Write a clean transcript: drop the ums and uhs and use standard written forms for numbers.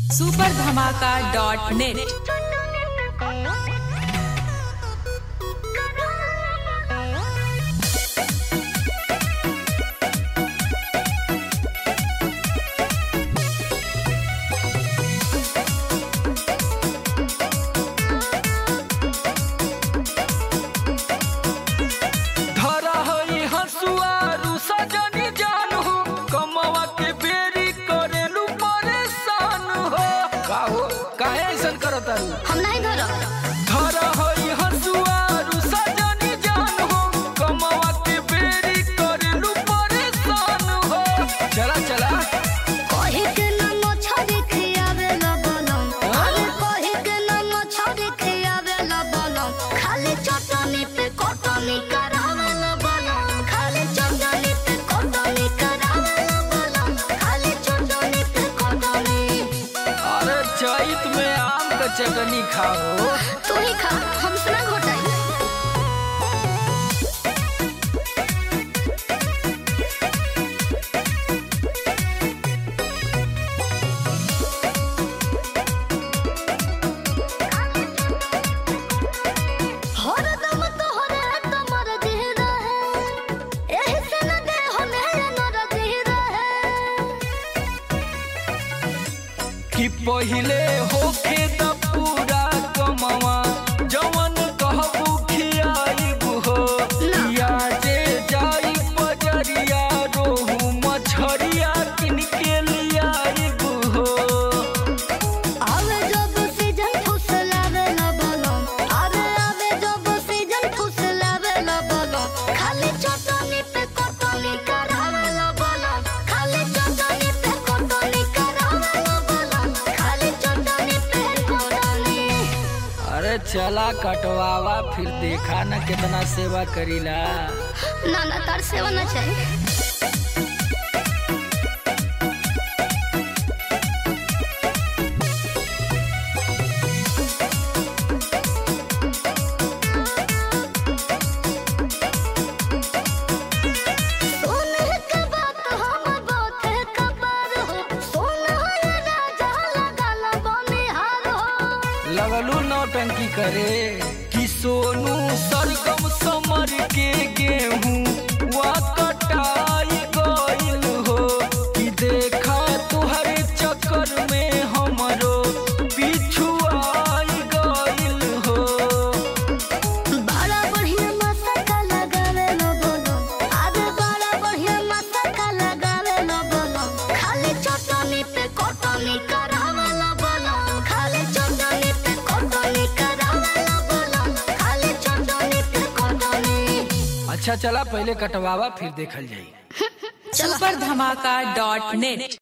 superdhamaka.net। काहे ऐसन करत है? हम नहीं धरा हई हसुआ रुसा जानी जान हो, कमवा के बेरी करेलू परेशान हो। चला चला कहि के न मछरी खियावे ल बनम, अरे कहि के न मछरी खियावे ल बनम, खाली चटनी पे कटनी करावे ल बनम, खाली चटनी पे कटनी करावे ल बनम, खाली चटनी पे कटनी। अरे चैत में आम का चटनी खाओ। तू ही खा, हमसे ना घोटाई। हरदम तोहरे तमर दिह रहे, एही से न दे होने नर दिह रहे। कि पहिले होखे त पूरा कमवा, जवन कहबू खियाइबू हो। या जे जाई बजरिया रोहू मछरिया किन के लियाइबू हो। आवे जब सीजन फुसलावे ल बनम, आवे जब सीजन फुसलावे ल बनम, खाली चटनी पे कटनी करावे ल बनम, खाली चटनी पे कटनी करावे ल बनम, खाली चटनी पे कटनी। अरे चला कटवावा, फिर देखा न कितना सेवा करीला। ना ना तार सेवा ना चाहिए। सोने के बात हम बहुत है कबार हो, सोना है राजा लगल बनिहार हो। लगलू नौटंकी करे कि सोनू सरगम समर के गेहूं वा कटाई गइल हो। कि देखा तुहरे चक्कर में हमरो पिछुआई गइल हो। बड़ा बढ़िया मसाला लगावे ल बोलो, अरे बड़ा बढ़िया मसाला लगावे ल बोलो, खाली चटनी पे कटनी करावे ल बोलो, खाली चटनी पे कटनी करावे ल बोलो, खाली चटनी पे कटनी। अच्छा चला पहले कटवावा फिर देखल जाई। superdhamaka.net।